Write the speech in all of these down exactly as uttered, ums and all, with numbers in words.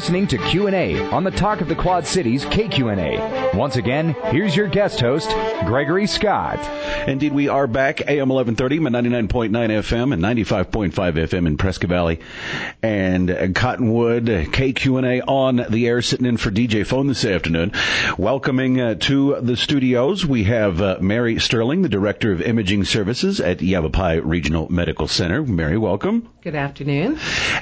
listening to Q and A on the Talk of the Quad Cities K Q and A. Once again, here's your guest host, Gregory Scott. Indeed, we are back, A M eleven thirty, ninety-nine point nine F M and ninety-five point five F M in Prescott Valley and Cottonwood. K Q and A on the air, sitting in for D J Phone this afternoon. Welcoming uh, to the studios, we have uh, Mary Sterling, the Director of Imaging Services at Yavapai Regional Medical Center. Mary, welcome. Good afternoon.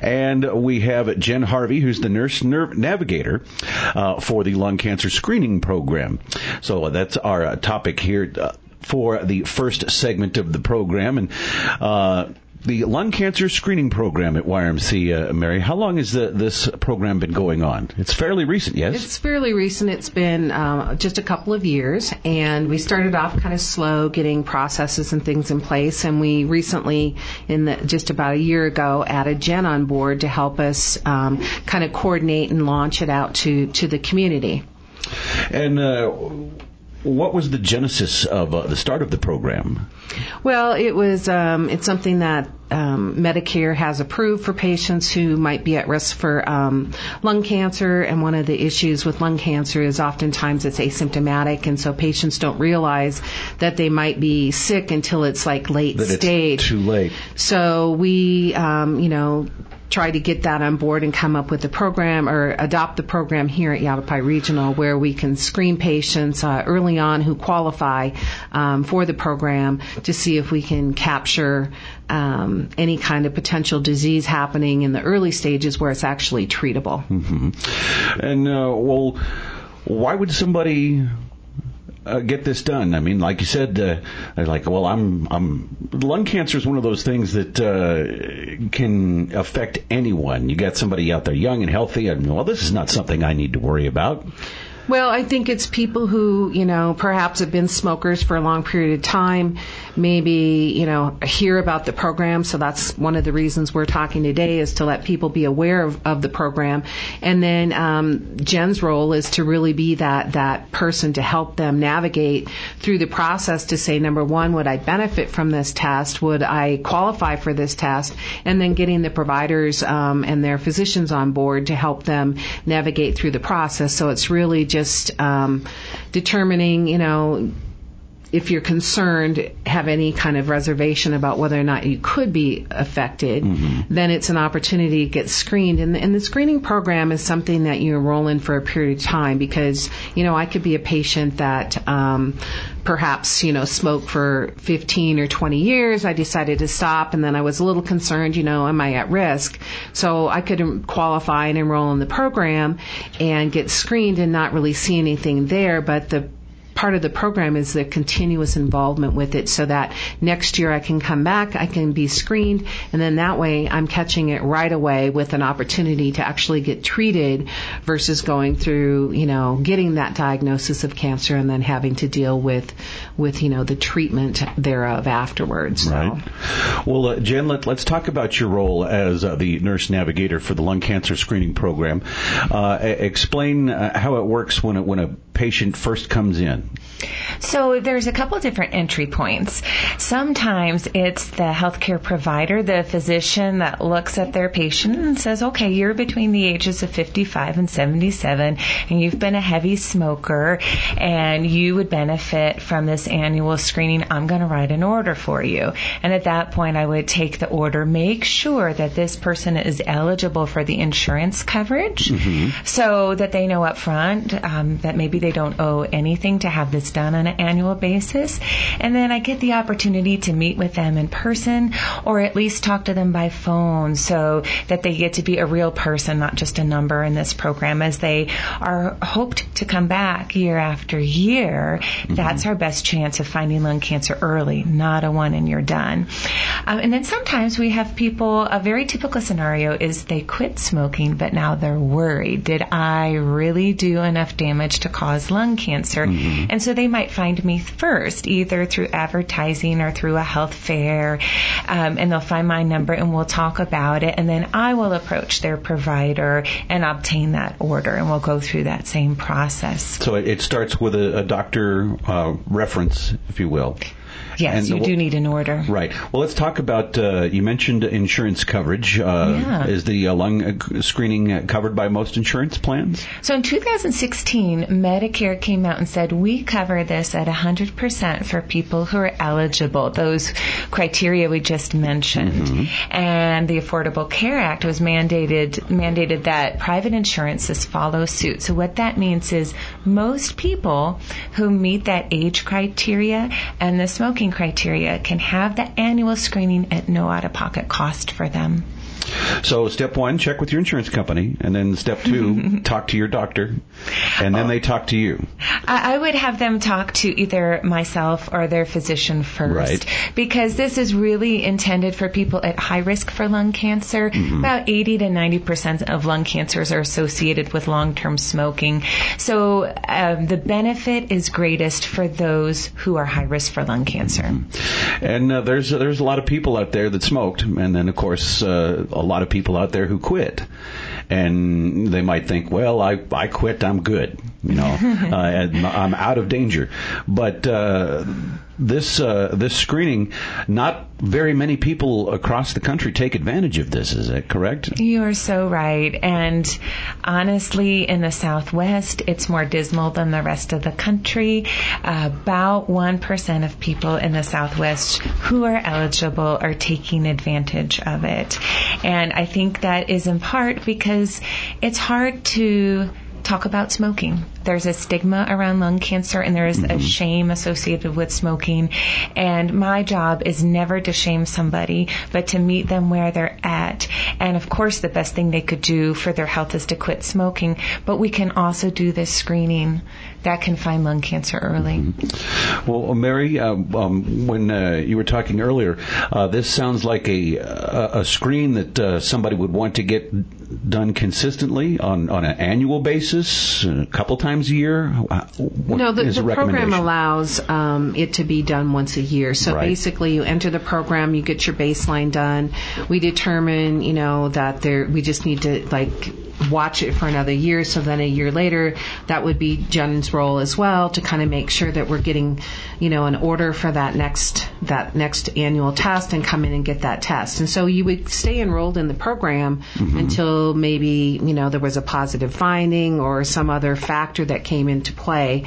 And we have Jen Harvey, who's the nurse nerve navigator uh, for the lung cancer screening program. So uh, that's our uh, topic here uh, for the first segment of the program. And uh, the lung cancer screening program at Y R M C, uh, Mary, how long has the, this program been going on? It's fairly recent, yes? It's fairly recent. It's been uh, just a couple of years, and we started off kind of slow, getting processes and things in place, and we recently, in the, just about a year ago, added Jen on board to help us um, kind of coordinate and launch it out to, to the community. And uh, what was the genesis of uh, the start of the program? Well, it was um, it's something that um, Medicare has approved for patients who might be at risk for um, lung cancer, and one of the issues with lung cancer is oftentimes it's asymptomatic, and so patients don't realize that they might be sick until it's like late that stage. It's too late. So we, um, you know, try to get that on board and come up with a program or adopt the program here at Yavapai Regional where we can screen patients uh, early on who qualify um, for the program to see if we can capture um, any kind of potential disease happening in the early stages where it's actually treatable. Mm-hmm. And, uh, well, why would somebody Uh, get this done? I mean, like you said, uh, they're like, well, I'm, I'm, lung cancer is one of those things that uh, can affect anyone. You got somebody out there young and healthy, and, well, this is not something I need to worry about. Well, I think it's people who, you know, perhaps have been smokers for a long period of time, maybe, you know, hear about the program. So that's one of the reasons we're talking today, is to let people be aware of, of the program. And then um, Jen's role is to really be that, that person to help them navigate through the process to say, number one, would I benefit from this test? Would I qualify for this test? And then getting the providers um, and their physicians on board to help them navigate through the process. So it's really just Just um, determining, you know, if you're concerned, have any kind of reservation about whether or not you could be affected, mm-hmm. then it's an opportunity to get screened. And the, and the screening program is something that you enroll in for a period of time because, you know, I could be a patient that um, perhaps, you know, smoked for fifteen or twenty years. I decided to stop, and then I was a little concerned, you know, am I at risk? So I could qualify and enroll in the program and get screened and not really see anything there, but the part of the program is the continuous involvement with it so that next year I can come back, I can be screened, and then that way I'm catching it right away with an opportunity to actually get treated versus going through, you know, getting that diagnosis of cancer and then having to deal with, with you know, the treatment thereof afterwards. So. Right. Well, uh, Jen, let, let's talk about your role as uh, the nurse navigator for the lung cancer screening program. Uh, explain uh, how it works when, it, when a patient first comes in. So there's a couple different entry points. Sometimes it's the healthcare provider, the physician that looks at their patient and says, okay, you're between the ages of fifty-five and seventy-seven, and you've been a heavy smoker, and you would benefit from this annual screening. I'm going to write an order for you. And at that point, I would take the order, make sure that this person is eligible for the insurance coverage, mm-hmm. so that they know up front um, that maybe they don't owe anything to have this done on an annual basis. And then I get the opportunity to meet with them in person or at least talk to them by phone so that they get to be a real person, not just a number in this program, as they are hoped to come back year after year. Mm-hmm. That's our best chance of finding lung cancer early, not a one and you're done. Um, and then sometimes we have people, a very typical scenario is they quit smoking, but now they're worried. Did I really do enough damage to cause lung cancer? Mm-hmm. And so they might find me first, either through advertising or through a health fair, um, and they'll find my number and we'll talk about it, and then I will approach their provider and obtain that order, and we'll go through that same process. So it starts with a, a doctor uh, reference, if you will. Yes, And you the- do need an order. Right. Well, let's talk about, uh, you mentioned insurance coverage. Uh, Yeah. Is the uh, lung uh, screening uh, covered by most insurance plans? So in two thousand sixteen, Medicare came out and said, we cover this at one hundred percent for people who are eligible, those criteria we just mentioned. Mm-hmm. And the Affordable Care Act was mandated mandated that private insurances follow suit. So what that means is most people who meet that age criteria and the smoking criteria can have the annual screening at no out-of-pocket cost for them. So step one, check with your insurance company, and then step two, talk to your doctor, and then they talk to you. I I would have them talk to either myself or their physician first, Right. because this is really intended for people at high risk for lung cancer. Mm-hmm. About eighty to ninety percent of lung cancers are associated with long-term smoking. So um, the benefit is greatest for those who are high risk for lung cancer. Mm-hmm. And uh, there's there's a lot of people out there that smoked, and then of course uh, a lot of people out there who quit, and they might think, well, I I quit, I'm good, you know, uh, and I'm out of danger. But uh, this uh, this screening, not very many people across the country take advantage of this. Is that correct? You are so right. And honestly, in the Southwest, it's more dismal than the rest of the country. Uh, about one percent of people in the Southwest who are eligible are taking advantage of it. And I think that is in part because it's hard to talk about smoking. There's a stigma around lung cancer, and there is mm-hmm. a shame associated with smoking. And my job is never to shame somebody, but to meet them where they're at. And of course, the best thing they could do for their health is to quit smoking. But we can also do this screening that can find lung cancer early. Mm-hmm. Well, Mary, uh, um, when uh, you were talking earlier, uh, this sounds like a a, a screen that uh, somebody would want to get done consistently on, on an annual basis, a couple times a year? What no, the, is the the program allows um, it to be done once a year. So right. basically, you enter the program, you get your baseline done. We determine, you know, that there we just need to like watch it for another year. So then a year later, that would be Jen's role as well to kind of make sure that we're getting, you know, an order for that next that next annual test and come in and get that test. And so you would stay enrolled in the program mm-hmm. until maybe, you know, there was a positive finding or some other factor that came into play.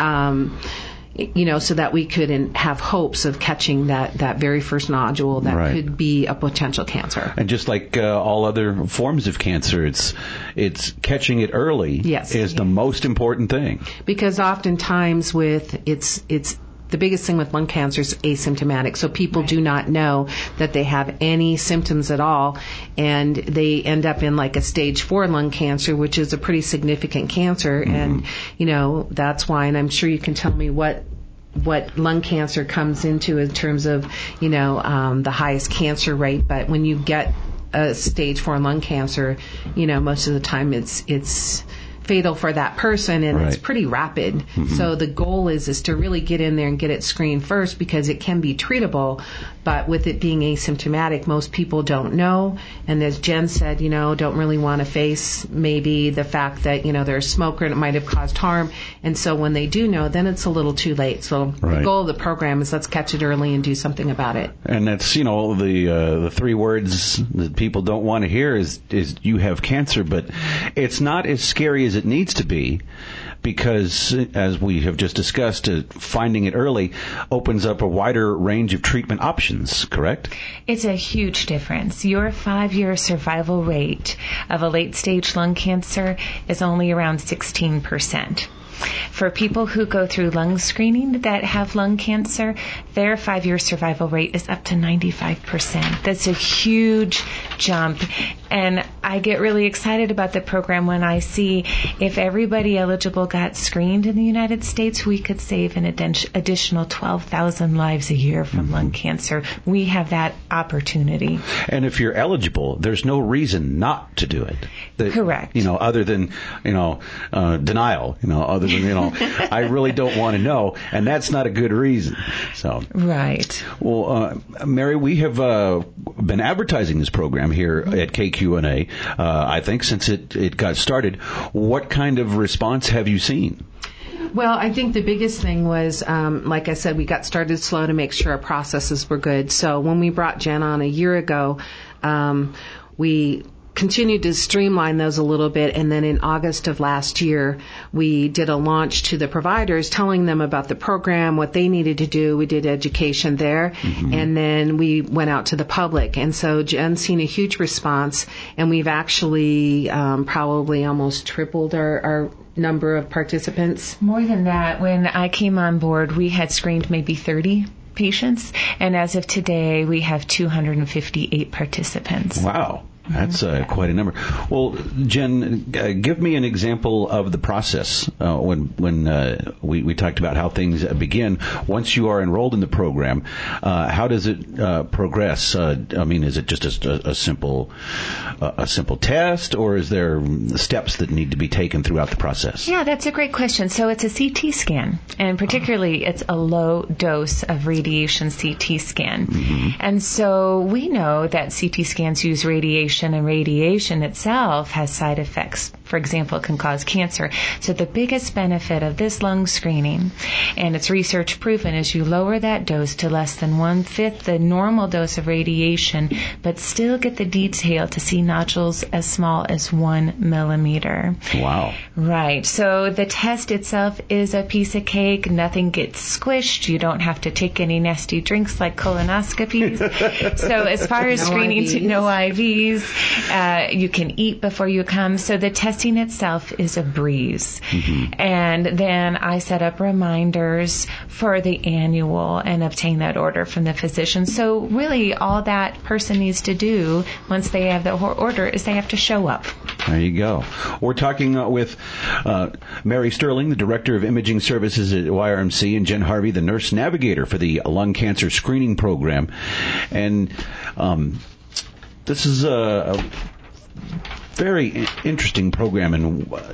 Um, you know, so that we could in, have hopes of catching that, that very first nodule that right. could be a potential cancer. And just like uh, all other forms of cancer, it's it's catching it early yes. is the most important thing. Because oftentimes with it's it's the biggest thing with lung cancer is asymptomatic. So people right. do not know that they have any symptoms at all, and they end up in like a stage four lung cancer, which is a pretty significant cancer. Mm-hmm. And, you know, that's why, and I'm sure you can tell me what what lung cancer comes into in terms of, you know, um, the highest cancer rate. But when you get a stage four lung cancer, you know, most of the time it's it's fatal for that person, and right. it's pretty rapid. Mm-hmm. So the goal is is to really get in there and get it screened first, because it can be treatable, but with it being asymptomatic, most people don't know. And as Jen said, you know, don't really want to face maybe the fact that, you know, they're a smoker and it might have caused harm. And so when they do know, then it's a little too late. So right. the goal of the program is let's catch it early and do something about it. And that's, you know, the uh, the three words that people don't want to hear is is you have cancer, but it's not as scary as it needs to be, because as we have just discussed, uh, finding it early opens up a wider range of treatment options, correct? It's a huge difference. Your five-year survival rate of a late-stage lung cancer is only around sixteen percent. For people who go through lung screening that have lung cancer, their five-year survival rate is up to ninety-five percent. That's a huge jump. And I get really excited about the program when I see if everybody eligible got screened in the United States, we could save an additional twelve thousand lives a year from mm-hmm. lung cancer. We have that opportunity. And if you're eligible, there's no reason not to do it. The, Correct. You know, other than, you know, uh, denial, you know, other than, you know, I really don't want to know, and that's not a good reason. So Right. Well, uh, Mary, we have uh, been advertising this program here at K Q and A, uh, I think, since it, it got started. What kind of response have you seen? Well, I think the biggest thing was, um, like I said, we got started slow to make sure our processes were good. So when we brought Jen on a year ago, um, we continued to streamline those a little bit, and then in August of last year, we did a launch to the providers telling them about the program, what they needed to do. We did education there, mm-hmm. and then we went out to the public. And so Jen's seen a huge response, and we've actually um, probably almost tripled our, our number of participants. More than that. When I came on board, we had screened maybe thirty patients, and as of today, we have two hundred fifty-eight participants. Wow. That's uh, quite a number. Well, Jen, uh, give me an example of the process uh, when when uh, we, we talked about how things begin. Once you are enrolled in the program, uh, how does it uh, progress? Uh, I mean, is it just a, a simple uh, a simple test, or is there steps that need to be taken throughout the process? Yeah, that's a great question. So it's a C T scan, and particularly it's a low dose of radiation C T scan. Mm-hmm. And so we know that C T scans use radiation, and radiation itself has side effects. For example, it can cause cancer. So the biggest benefit of this lung screening, and it's research proven, is you lower that dose to less than one-fifth the normal dose of radiation, but still get the detail to see nodules as small as one millimeter. Wow. Right. So the test itself is a piece of cake. Nothing gets squished. You don't have to take any nasty drinks like colonoscopies. So as far as no screening, I Vs. no I Vs. Uh, you can eat before you come. So the testing itself is a breeze. Mm-hmm. And then I set up reminders for the annual and obtain that order from the physician. So really all that person needs to do once they have the order is they have to show up. There you go. We're talking uh, with uh, Mary Sterling, the Director of Imaging Services at Y R M C, and Jen Harvey, the Nurse Navigator for the Lung Cancer Screening Program. And um, this is a, a very interesting program, and uh,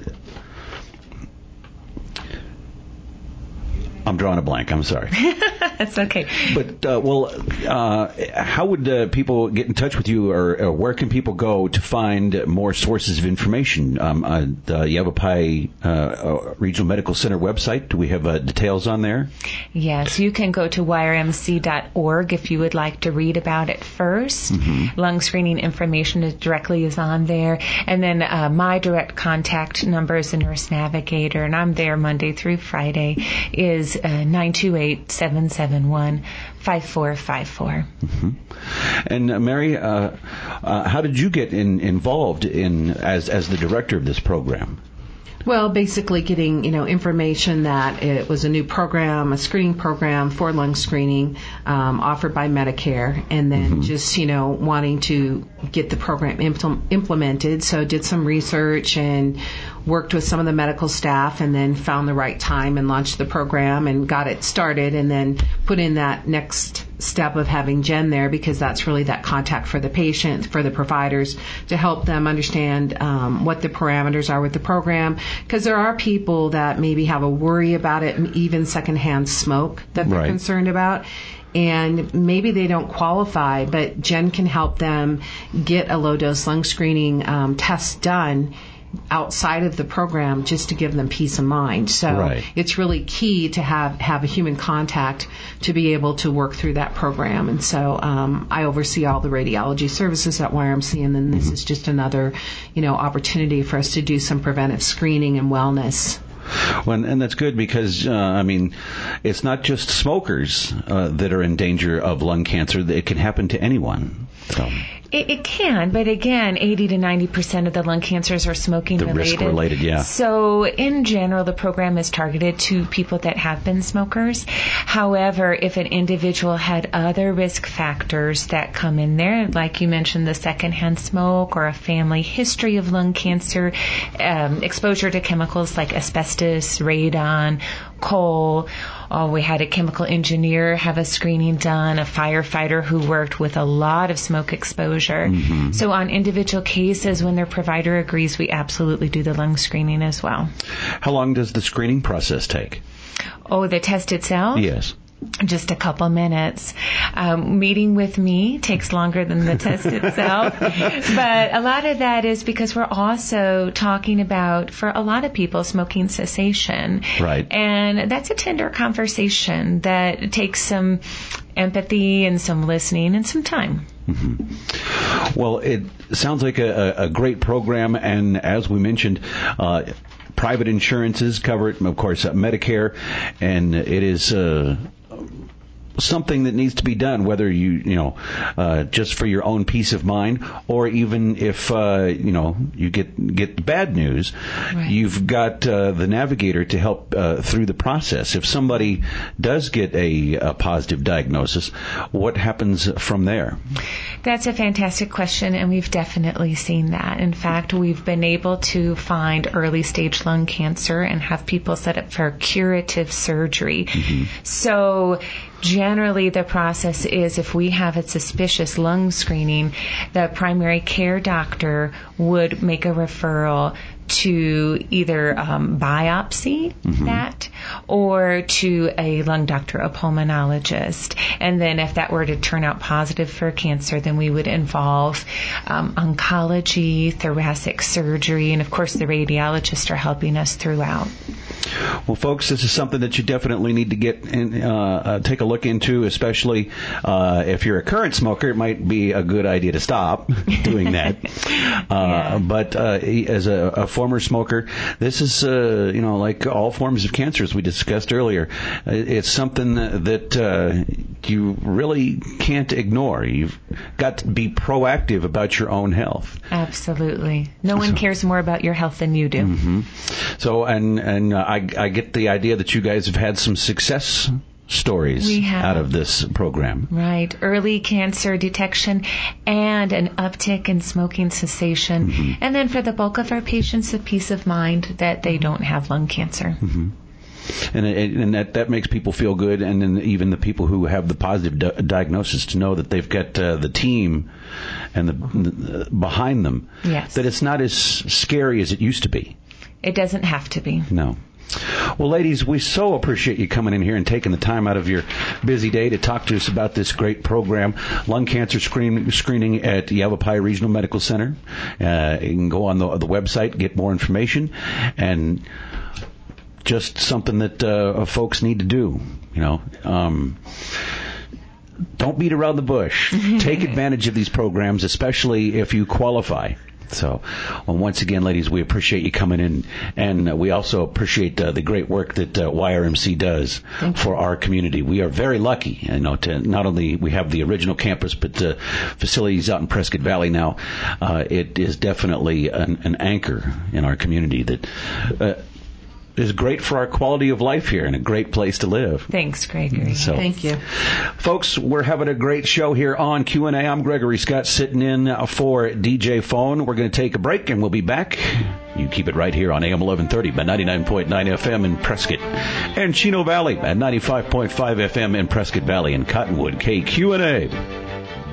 I'm drawing a blank. I'm sorry. That's okay. But, uh, well, uh, how would uh, people get in touch with you, or, or where can people go to find more sources of information? Um, uh, the Yavapai uh, Regional Medical Center website, do we have uh, details on there? Yes, you can go to Y R M C dot org if you would like to read about it first. Mm-hmm. Lung screening information is directly is on there. And then uh, my direct contact number is the Nurse Navigator, and I'm there Monday through Friday, is uh, nine two eight, seven seven one, five four five four. Mm-hmm. And uh, Mary, uh, uh, how did you get in, involved in as as the director of this program? Well, basically getting, you know, information that it was a new program, a screening program for lung screening um, offered by Medicare, and then mm-hmm. just, you know, wanting to get the program impl- implemented. So did some research and worked with some of the medical staff, and then found the right time and launched the program and got it started, and then put in that next step of having Jen there, because that's really that contact for the patient, for the providers, to help them understand um, what the parameters are with the program. Because there are people that maybe have a worry about it, and even secondhand smoke that they're right. concerned about. And maybe they don't qualify, but Jen can help them get a low-dose lung screening um, test done outside of the program, just to give them peace of mind. So right. it's really key to have, have a human contact to be able to work through that program. And so um, I oversee all the radiology services at Y R M C, and then this mm-hmm. is just another, you know, opportunity for us to do some preventive screening and wellness. Well, and that's good, because, uh, I mean, it's not just smokers uh, that are in danger of lung cancer. It can happen to anyone. So. It, it can, but again, eighty to ninety percent of the lung cancers are smoking the related. Risk related, yeah. So in general, the program is targeted to people that have been smokers. However, if an individual had other risk factors that come in there, like you mentioned, the secondhand smoke, or a family history of lung cancer, um, exposure to chemicals like asbestos, radon, coal. Oh, we had a chemical engineer have a screening done, a firefighter who worked with a lot of smoke exposure. Mm-hmm. So on individual cases, when their provider agrees, we absolutely do the lung screening as well. How long does the screening process take? Oh, the test itself? Yes. just a couple minutes. Um, meeting with me takes longer than the test itself. But a lot of that is because we're also talking about, for a lot of people, smoking cessation. Right. And that's a tender conversation that takes some empathy and some listening and some time. Mm-hmm. Well, it sounds like a, a great program, and as we mentioned, uh, private insurances cover it, of course, uh, Medicare, and it is uh, something that needs to be done, whether you, you know, uh, just for your own peace of mind, or even if, uh, you know, you get get bad news, right. You've got uh, the Navigator to help uh, through the process. If somebody does get a, a positive diagnosis, what happens from there? That's a fantastic question, and we've definitely seen that. In fact, we've been able to find early stage lung cancer and have people set up for curative surgery. Mm-hmm. So generally, the process is if we have a suspicious lung screening, the primary care doctor would make a referral to either um, biopsy mm-hmm. that or to a lung doctor, a pulmonologist. And then if that were to turn out positive for cancer, then we would involve um, oncology, thoracic surgery, and of course the radiologists are helping us throughout. Well, folks, this is something that you definitely need to get in, uh, uh, take a look into, especially uh, if you're a current smoker. It might be a good idea to stop doing that. uh, yeah. But uh, as a, a former smoker, this is, uh, you know, like all forms of cancer, as we discussed earlier. It's something that uh, you really can't ignore. You've got to be proactive about your own health. Absolutely. No one so, cares more about your health than you do. Mm-hmm. So, and and uh, I, I get the idea that you guys have had some success stories out of this program. Right. Early cancer detection and an uptick in smoking cessation. Mm-hmm. And then for the bulk of our patients, a peace of mind that they don't have lung cancer. Mm-hmm. And, and that, that makes people feel good, and then even the people who have the positive di- diagnosis to know that they've got uh, the team and the, the behind them. Yes. That it's not as scary as it used to be. It doesn't have to be. No. Well, ladies, we so appreciate you coming in here and taking the time out of your busy day to talk to us about this great program, lung cancer screen, screening at Yavapai Regional Medical Center. Uh, you can go on the, the website, get more information, and just something that uh, folks need to do. You know, um, don't beat around the bush. Take advantage of these programs, especially if you qualify. So, well, once again, ladies, we appreciate you coming in, and uh, we also appreciate uh, the great work that uh, Y R M C does for our community. We are very lucky, you know, to not only we have the original campus, but uh, facilities out in Prescott Valley now. Uh, it is definitely an, an anchor in our community that uh, is great for our quality of life here and a great place to live. Thanks, Gregory. So, thank you. Folks, we're having a great show here on Q and A. I'm Gregory Scott sitting in for D J Phone. We're going to take a break and we'll be back. You keep it right here on A M eleven thirty by ninety-nine point nine F M in Prescott and Chino Valley at ninety-five point five F M in Prescott Valley and Cottonwood. K Q and A.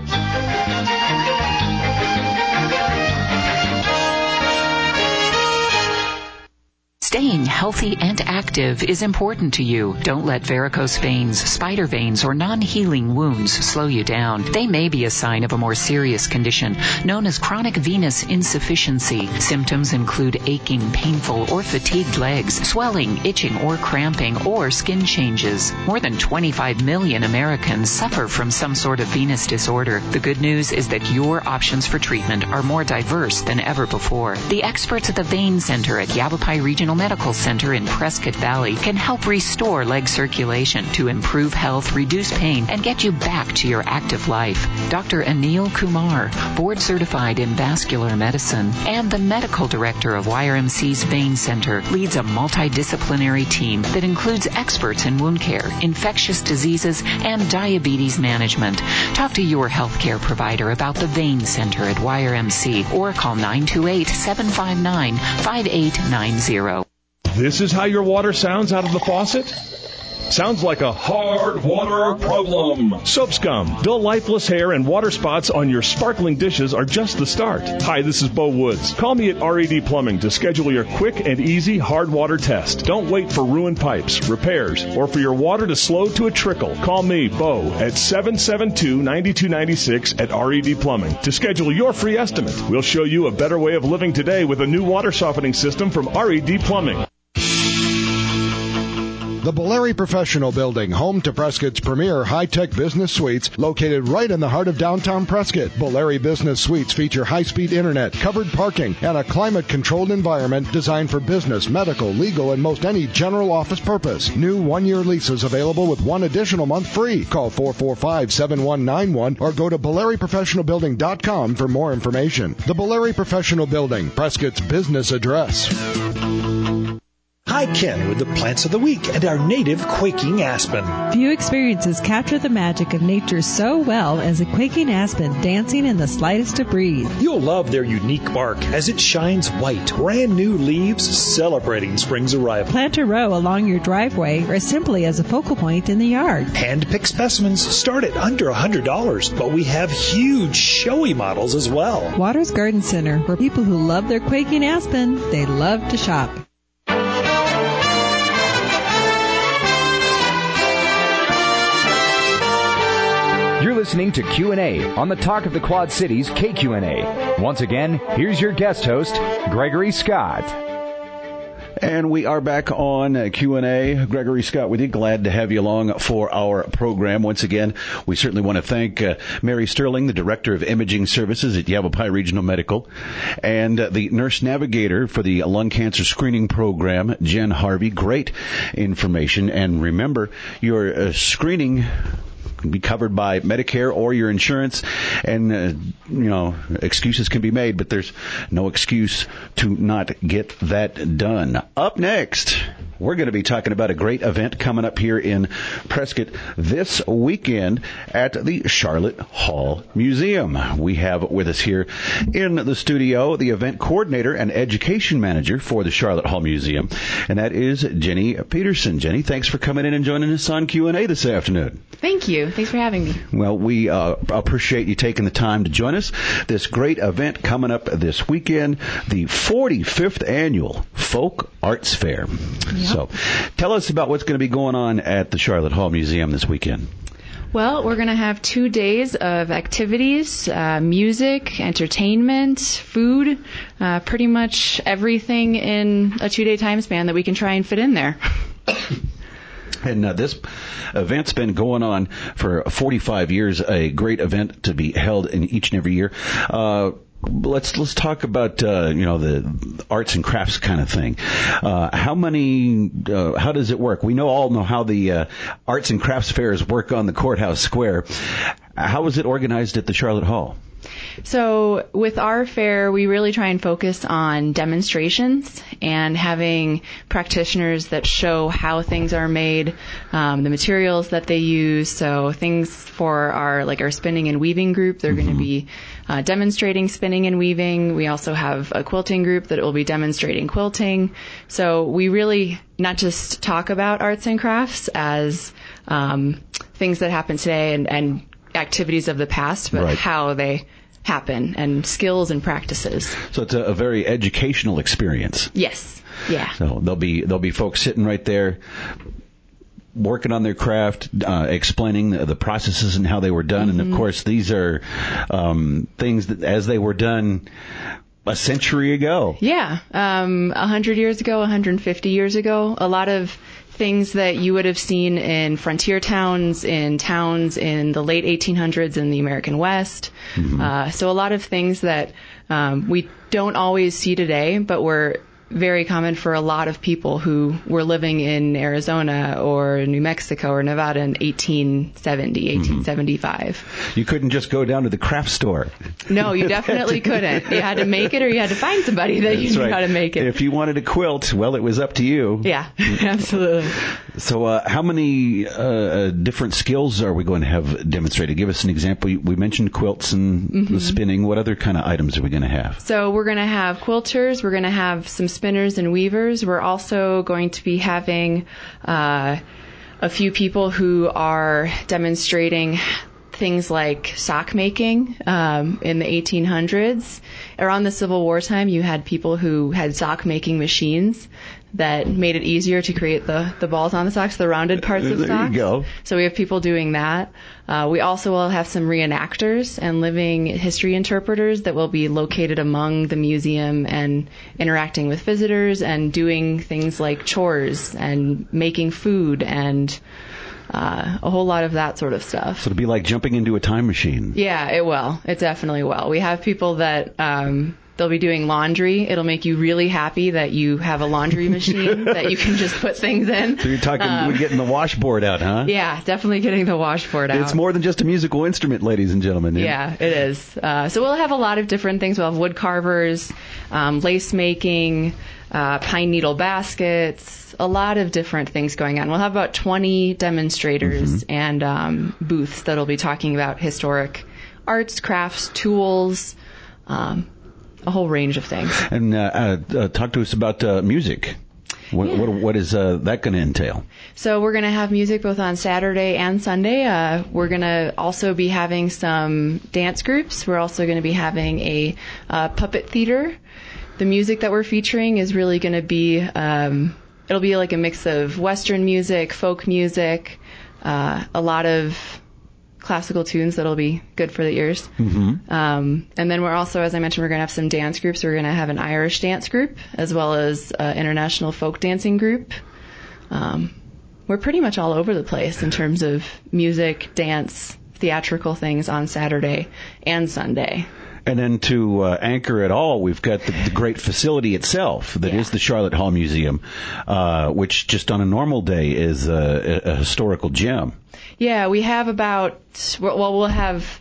Staying healthy and active is important to you. Don't let varicose veins, spider veins, or non-healing wounds slow you down. They may be a sign of a more serious condition known as chronic venous insufficiency. Symptoms include aching, painful, or fatigued legs, swelling, itching, or cramping, or skin changes. More than twenty-five million Americans suffer from some sort of venous disorder. The good news is that your options for treatment are more diverse than ever before. The experts at the Vein Center at Yavapai Regional Medical Center in Prescott Valley can help restore leg circulation to improve health, reduce pain, and get you back to your active life. Doctor Anil Kumar, board certified in vascular medicine and the medical director of Y R M C's Vein Center, leads a multidisciplinary team that includes experts in wound care, infectious diseases, and diabetes management. Talk to your healthcare provider about the Vein Center at Y R M C or call nine two eight, seven five nine, five eight nine zero. This is how your water sounds out of the faucet? Sounds like a hard water problem. Soap scum, dull, lifeless hair, and water spots on your sparkling dishes are just the start. Hi, this is Bo Woods. Call me at R E D Plumbing to schedule your quick and easy hard water test. Don't wait for ruined pipes, repairs, or for your water to slow to a trickle. Call me, Bo, at seven seven two, nine two nine six at R E D Plumbing to schedule your free estimate. We'll show you a better way of living today with a new water softening system from R E D Plumbing. The Boleri Professional Building, home to Prescott's premier high-tech business suites, located right in the heart of downtown Prescott. Boleri Business Suites feature high-speed internet, covered parking, and a climate-controlled environment designed for business, medical, legal, and most any general office purpose. New one-year leases available with one additional month free. Call four four five, seven one nine one or go to boleri professional building dot com for more information. The Boleri Professional Building, Prescott's business address. Hi, Ken with the Plants of the Week and our native quaking aspen. Few experiences capture the magic of nature so well as a quaking aspen dancing in the slightest of breeze. You'll love their unique bark as it shines white, brand new leaves celebrating spring's arrival. Plant a row along your driveway or simply as a focal point in the yard. Hand-picked specimens start at under one hundred dollars, but we have huge, showy models as well. Waters Garden Center, where people who love their quaking aspen, they love to shop. You're listening to Q and A on the Talk of the Quad Cities K Q N A. Once again, here's your guest host, Gregory Scott. And we are back on Q and A. Gregory Scott with you. Glad to have you along for our program. Once again, we certainly want to thank uh, Mary Sterling, the Director of Imaging Services at Yavapai Regional Medical, and uh, the Nurse Navigator for the Lung Cancer Screening Program, Jen Harvey. Great information. And remember, your uh, screening can be covered by Medicare or your insurance, and uh, you know, excuses can be made, but there's no excuse to not get that done. Up next, we're going to be talking about a great event coming up here in Prescott this weekend at the Charlotte Hall Museum. We have with us here in the studio the event coordinator and education manager for the Charlotte Hall Museum, and that is Jenny Peterson. Jenny, thanks for coming in and joining us on Q and A this afternoon. Thank you. Thanks for having me. Well, we uh, appreciate you taking the time to join us. This great event coming up this weekend, the forty-fifth Annual Folk Arts Fair. Yep. So tell us about what's going to be going on at the Charlotte Hall Museum this weekend. Well, we're going to have two days of activities, uh, music, entertainment, food, uh, pretty much everything in a two-day time span that we can try and fit in there. And uh, this event's been going on for forty-five years, a great event to be held in each and every year. Uh, let's let's talk about uh, you know the arts and crafts kind of thing. Uh, how many? Uh, how does it work? We know all know how the uh, arts and crafts fairs work on the courthouse square. How is it organized at the Charlotte Hall? So with our fair, we really try and focus on demonstrations and having practitioners that show how things are made, um, the materials that they use. So things for our, like our spinning and weaving group, they're mm-hmm. going to be uh, demonstrating spinning and weaving. We also have a quilting group that will be demonstrating quilting. So we really not just talk about arts and crafts as um, things that happen today and, and activities of the past, but right. how they happen and skills and practices. So it's a, a very educational experience. Yes. Yeah. So there'll be there'll be folks sitting right there working on their craft, uh, explaining the, the processes and how they were done. Mm-hmm. And of course, these are um, things that as they were done a century ago. Yeah. Um, one hundred years ago, one hundred fifty years ago. A lot of things that you would have seen in frontier towns, in towns in the late eighteen hundreds in the American West. Mm-hmm. Uh, so a lot of things that um, we don't always see today, but were very common for a lot of people who were living in Arizona or New Mexico or Nevada in eighteen seventy, eighteen seventy-five. Mm-hmm. You couldn't just go down to the craft store. No, you definitely couldn't. You had to make it or you had to find somebody that That's you knew right. how to make it. If you wanted to quilt, well, it was up to you. Yeah, absolutely. So uh, how many uh, different skills are we going to have demonstrated? Give us an example. We mentioned quilts and mm-hmm. the spinning. What other kind of items are we going to have? So we're going to have quilters. We're going to have some spinners and weavers. We're also going to be having uh, a few people who are demonstrating things like sock making um, in the eighteen hundreds. Around the Civil War time, you had people who had sock making machines that made it easier to create the, the balls on the socks, the rounded parts of there socks. You go. So we have people doing that. Uh, we also will have some reenactors and living history interpreters that will be located among the museum and interacting with visitors and doing things like chores and making food and uh, a whole lot of that sort of stuff. So it'll be like jumping into a time machine. Yeah, it will. It definitely will. We have people that um, they'll be doing laundry. It'll make you really happy that you have a laundry machine that you can just put things in. So you're talking, Um, we're getting the washboard out, huh? Yeah, definitely getting the washboard out. It's more than just a musical instrument, ladies and gentlemen. Yeah, it is. Uh, so we'll have a lot of different things. We'll have wood carvers, um, lace making, uh, pine needle baskets, a lot of different things going on. We'll have about twenty demonstrators mm-hmm. and um, booths that'll be talking about historic arts, crafts, tools, um, a whole range of things. And uh, uh, talk to us about uh, music. What, yeah. what, what is uh, that going to entail? So we're going to have music both on Saturday and Sunday. Uh, we're going to also be having some dance groups. We're also going to be having a uh, puppet theater. The music that we're featuring is really going to be, um, it'll be like a mix of Western music, folk music, uh, a lot of classical tunes that'll be good for the ears. Mm-hmm. Um, and then we're also, as I mentioned, we're going to have some dance groups. We're going to have an Irish dance group as well as an international folk dancing group. Um, we're pretty much all over the place in terms of music, dance, theatrical things on Saturday and Sunday. And then to uh, anchor it all, we've got the, the great facility itself that yeah. is the Charlotte Hall Museum, uh, which just on a normal day is a, a historical gem. Yeah, we have about, well, we'll have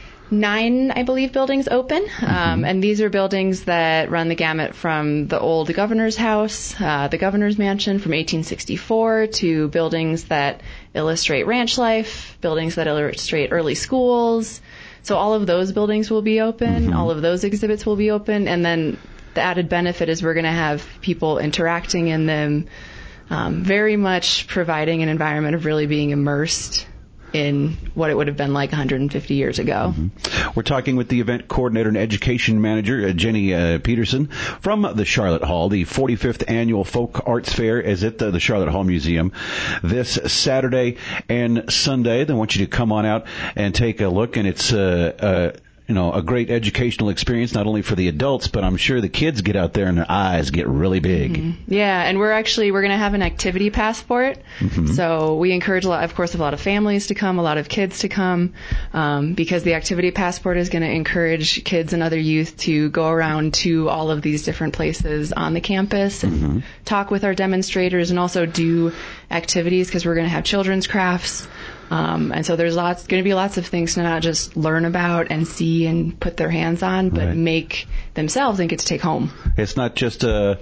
nine, I believe, buildings open. Mm-hmm. Um, and these are buildings that run the gamut from the old governor's house, uh, the governor's mansion from eighteen sixty-four, to buildings that illustrate ranch life, buildings that illustrate early schools. So all of those buildings will be open. Mm-hmm. All of those exhibits will be open. And then the added benefit is we're going to have people interacting in them, um, very much providing an environment of really being immersed in what it would have been like one hundred fifty years ago. Mm-hmm. We're talking with the event coordinator and education manager, uh, Jenny uh, Peterson, from the Charlotte Hall. The forty-fifth Annual Folk Arts Fair is at the, the Charlotte Hall Museum this Saturday and Sunday. They want you to come on out and take a look, and it's uh, uh, you know, a great educational experience, not only for the adults, but I'm sure the kids get out there and their eyes get really big. Mm-hmm. Yeah, and we're actually, we're going to have an activity passport. Mm-hmm. So we encourage, a lot, of course, a lot of families to come, a lot of kids to come, um, because the activity passport is going to encourage kids and other youth to go around to all of these different places on the campus and mm-hmm. talk with our demonstrators and also do activities, because we're going to have children's crafts. Um, and so there's lots, going to be lots of things to not just learn about and see and put their hands on, but right. make themselves and get to take home. It's not just a,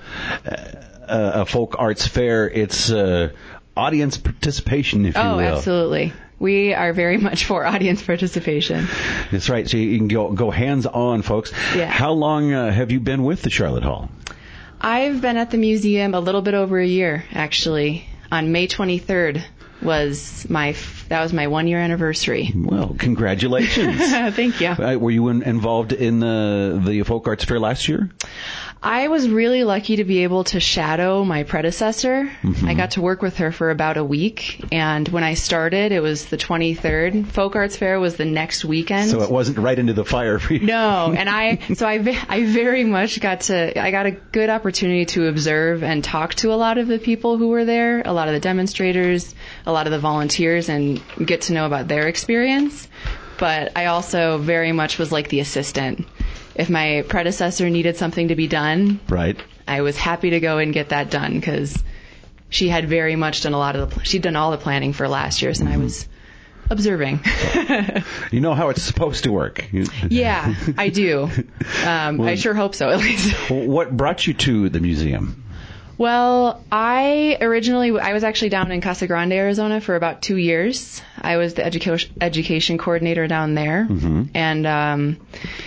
a, a folk arts fair, it's uh, audience participation, if you oh, will. Oh, absolutely. We are very much for audience participation. That's right. So you can go, go hands-on, folks. Yeah. How long uh, have you been with the Charlotte Hall? I've been at the museum a little bit over a year, actually. On May twenty-third was my that was my one year anniversary. Well, congratulations! Thank you. Uh, were you in, involved in uh, the Folk Arts Fair last year? I was really lucky to be able to shadow my predecessor. Mm-hmm. I got to work with her for about a week, and when I started, it was the twenty-third. Folk Arts Fair was the next weekend. So it wasn't right into the fire for you. No, and I so I I very much got to I got a good opportunity to observe and talk to a lot of the people who were there, a lot of the demonstrators, a lot of the volunteers, and get to know about their experience. But I also very much was like the assistant. If my predecessor needed something to be done, right, I was happy to go and get that done, because she had very much done a lot of the, she'd done all the planning for last year's, and mm-hmm. I was observing. You know how it's supposed to work. Yeah, I do. Um, well, I sure hope so, at least. What brought you to the museum? Well, I originally, I was actually down in Casa Grande, Arizona for about two years. I was the education education coordinator down there. Mm-hmm. And um,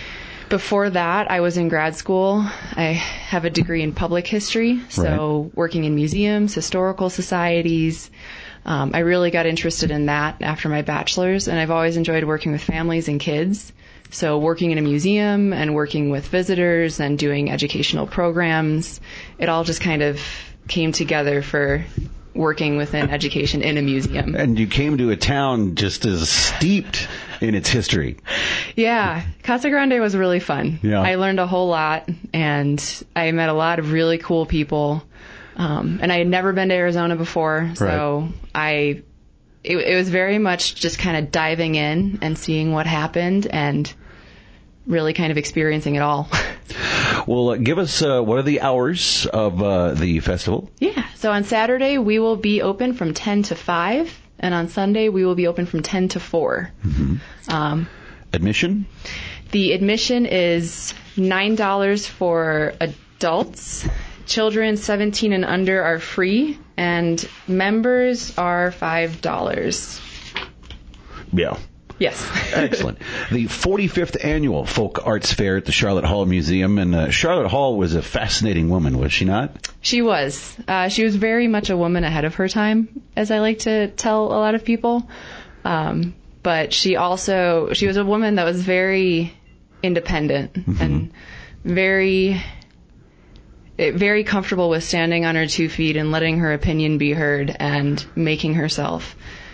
before that, I was in grad school. I have a degree in public history, so right. working in museums, historical societies, um, I really got interested in that after my bachelor's, and I've always enjoyed working with families and kids. So working in a museum and working with visitors and doing educational programs, it all just kind of came together for working within education in a museum. And you came to a town just as steeped in its history. Yeah, Casa Grande was really fun. Yeah. I learned a whole lot, and I met a lot of really cool people. Um, and I had never been to Arizona before, so Right. I it, it was very much just kind of diving in and seeing what happened and really kind of experiencing it all. Well, uh, give us, uh, what are the hours of uh, the festival? Yeah, so on Saturday we will be open from ten to five, and on Sunday we will be open from ten to four. Mm-hmm. Um, Admission? The admission is nine dollars for adults. Children seventeen and under are free, and members are five dollars. Yeah. Yes. Excellent. The forty-fifth Annual Folk Arts Fair at the Charlotte Hall Museum. And uh, Charlotte Hall was a fascinating woman, was she not? She was. Uh, she was very much a woman ahead of her time, as I like to tell a lot of people. Um, but she also, she was a woman that was very independent mm-hmm. and very... very comfortable with standing on her two feet and letting her opinion be heard and making herself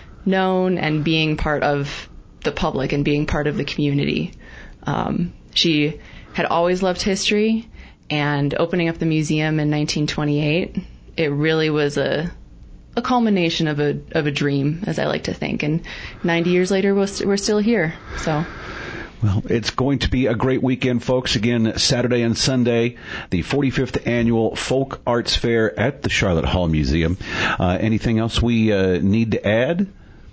known and being part of the public and being part of the community. Um, she had always loved history, and opening up the museum in nineteen twenty-eight, it really was a a culmination of a of a dream, as I like to think. And ninety years later, we're, st- we're still here. So. Well, it's going to be a great weekend, folks. Again, Saturday and Sunday, the forty-fifth Annual Folk Arts Fair at the Charlotte Hall Museum. Uh, anything else we uh, need to add?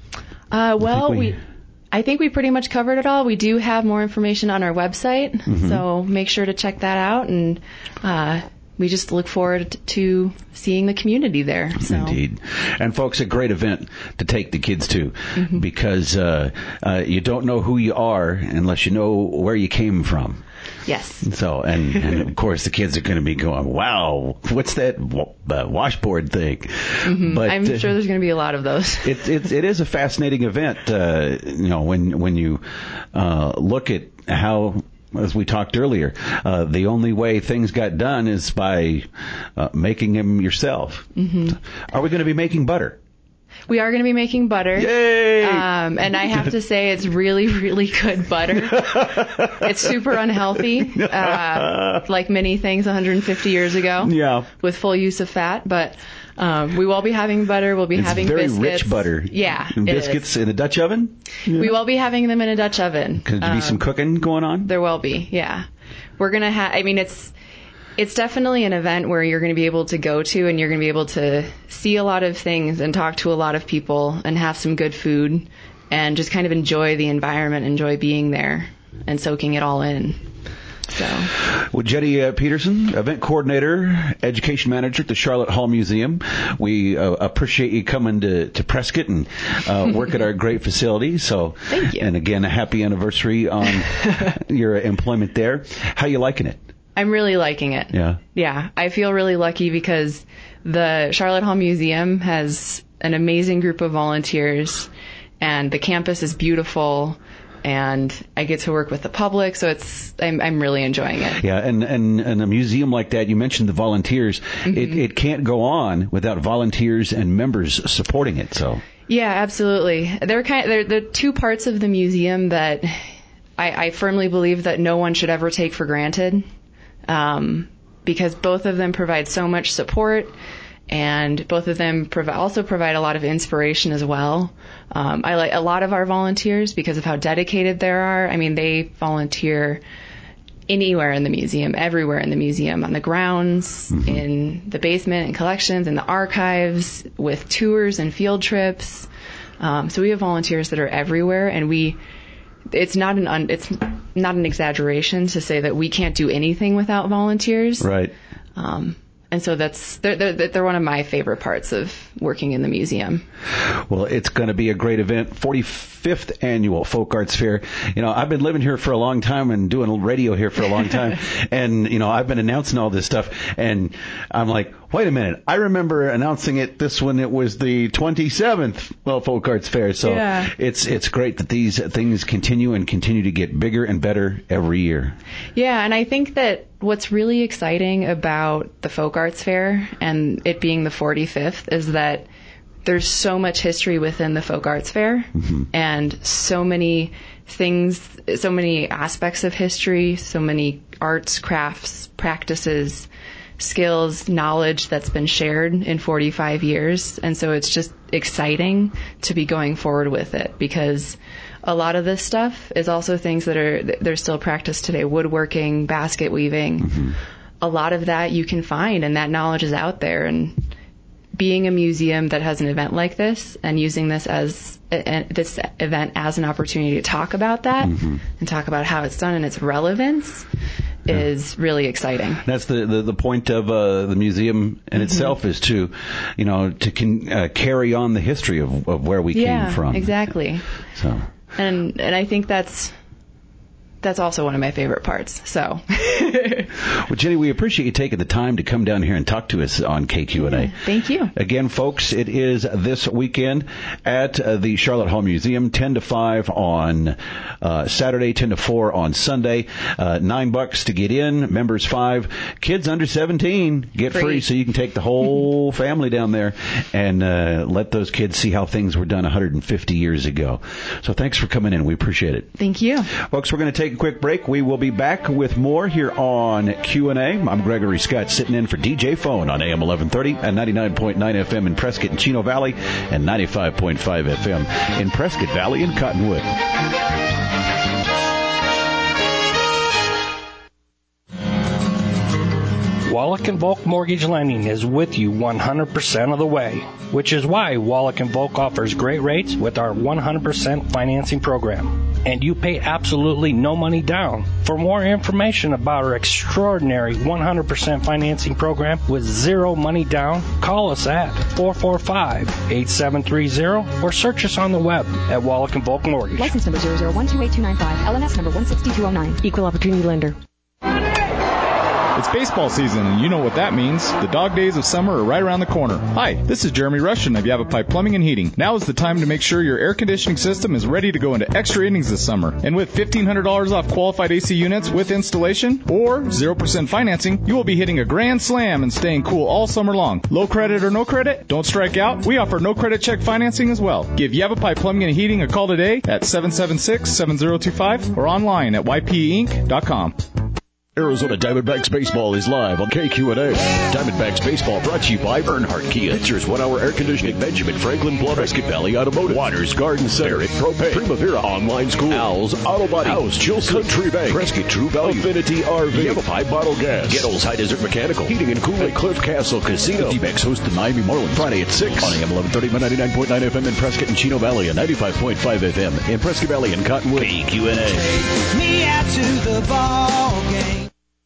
Uh, well, I we... we... I think we pretty much covered it all. We do have more information on our website, mm-hmm. so make sure to check that out. And uh, we just look forward to seeing the community there. So. Indeed. And, folks, a great event to take the kids to mm-hmm. because uh, uh, you don't know who you are unless you know where you came from. Yes. So, and, and of course, the kids are going to be going, wow, what's that uh, washboard thing? Mm-hmm. But I'm uh, sure there's going to be a lot of those. it, it, it is a fascinating event, uh, you know, when, when you uh, look at how, as we talked earlier, uh, the only way things got done is by uh, making them yourself. Mm-hmm. Are we going to be making butter? We are going to be making butter. Yay! Um, and I have to say it's really, really good butter. It's super unhealthy, uh, like many things one hundred fifty years ago. Yeah. With full use of fat. But um, we will be having butter. We'll be it's having very biscuits. rich butter. Yeah. And biscuits in a Dutch oven? Yeah. We will be having them in a Dutch oven. Could there um, be some cooking going on? There will be, yeah. We're going to have, I mean, it's, It's definitely an event where you're going to be able to go to and you're going to be able to see a lot of things and talk to a lot of people and have some good food and just kind of enjoy the environment, enjoy being there and soaking it all in. So. Well, Jenny uh, Peterson, event coordinator, education manager at the Charlotte Hall Museum. We uh, appreciate you coming to, to Prescott and uh, work at our great facility. So, thank you. And again, a happy anniversary on your employment there. How you liking it? I'm really liking it. Yeah. Yeah. I feel really lucky because the Charlotte Hall Museum has an amazing group of volunteers and the campus is beautiful and I get to work with the public, so it's I'm I'm really enjoying it. Yeah, and and, and a museum like that, you mentioned the volunteers. Mm-hmm. It it can't go on without volunteers and members supporting it. So. Yeah, absolutely. They're kind of, they're the two parts of the museum that I, I firmly believe that no one should ever take for granted. Um, because both of them provide so much support, and both of them prov- also provide a lot of inspiration as well. Um, I like a lot of our volunteers because of how dedicated they are. I mean, they volunteer anywhere in the museum, everywhere in the museum, on the grounds, mm-hmm. in the basement and collections, in the archives, with tours and field trips. Um, so we have volunteers that are everywhere, and we. It's not an un, it's not an exaggeration to say that we can't do anything without volunteers. Right. Um, and so that's they're, they're they're one of my favorite parts of working in the museum. Well, it's going to be a great event. forty-fifth Annual Folk Arts Fair. You know, I've been living here for a long time and doing radio here for a long time, and you know, I've been announcing all this stuff, and I'm like, Wait a minute. I remember announcing it this when it was the twenty-seventh Well Folk Arts Fair. So yeah. it's it's great that these things continue and continue to get bigger and better every year. Yeah, and I think that what's really exciting about the Folk Arts Fair and it being the forty-fifth is that there's so much history within the Folk Arts Fair mm-hmm. and so many things, so many aspects of history, so many arts, crafts, practices, skills, knowledge that's been shared in forty-five years. And so it's just exciting to be going forward with it because a lot of this stuff is also things that are, they're still practiced today. Woodworking, basket weaving, mm-hmm. a lot of that you can find and that knowledge is out there. And being a museum that has an event like this and using this as a, this event as an opportunity to talk about that mm-hmm. and talk about how it's done and its relevance yeah. is really exciting. That's the, the, the point of uh, the museum in mm-hmm. itself is to, you know, to can, uh, carry on the history of, of where we yeah, came from. Exactly. So. And and I think that's that's also one of my favorite parts. So. Well, Jenny, we appreciate you taking the time to come down here and talk to us on K Q and A. Yeah, thank you. Again, folks, it is this weekend at uh, the Charlotte Hall Museum, ten to five on uh, Saturday, ten to four on Sunday. Uh, nine bucks to get in, members five. Kids under seventeen get free, free so you can take the whole family down there and uh, let those kids see how things were done one hundred fifty years ago. So thanks for coming in. We appreciate it. Thank you. Folks, we're going to take a quick break. We will be back with more here on Q and A. I'm Gregory Scott, sitting in for D J Phone on A M eleven thirty and ninety-nine point nine F M in Prescott and Chino Valley and ninety-five point five F M in Prescott Valley and Cottonwood. Wallach and Volk Mortgage Lending is with you one hundred percent of the way, which is why Wallach and Volk offers great rates with our one hundred percent financing program. And you pay absolutely no money down. For more information about our extraordinary one hundred percent financing program with zero money down, call us at four four five, eight seven three zero or search us on the web at Wallach and Volk Mortgage. License number zero zero one two eight two nine five, L N S number one six two zero nine. Equal opportunity lender. It's baseball season, and you know what that means. The dog days of summer are right around the corner. Hi, this is Jeremy Rushton of Yavapai Plumbing and Heating. Now is the time to make sure your air conditioning system is ready to go into extra innings this summer. And with fifteen hundred dollars off qualified A C units with installation or zero percent financing, you will be hitting a grand slam and staying cool all summer long. Low credit or no credit? Don't strike out. We offer no credit check financing as well. Give Yavapai Plumbing and Heating a call today at seven seven six, seven zero two five or online at y p e inc dot com. Arizona Diamondbacks Baseball is live on K Q and A. Diamondbacks Baseball brought to you by Earnhardt Kia. Pictures One Hour Air Conditioning, Benjamin Franklin Plumbing, Prescott Valley Automotive, Waters Garden Center, Barrett Propane, Primavera Online School, Owls Auto Body, House Chilson, Country Bank, Prescott True Value, Affinity R V, Yavapai Bottle Gas, Gettles High Desert Mechanical, Heating and Cooling, Cliff Castle Casino. D-Backs host the Miami Marlins Friday at six on A M eleven thirty by ninety-nine point nine F M in Prescott and Chino Valley and ninety-five point five F M in Prescott Valley and Cottonwood. K Q and A. Take me out to the ball game.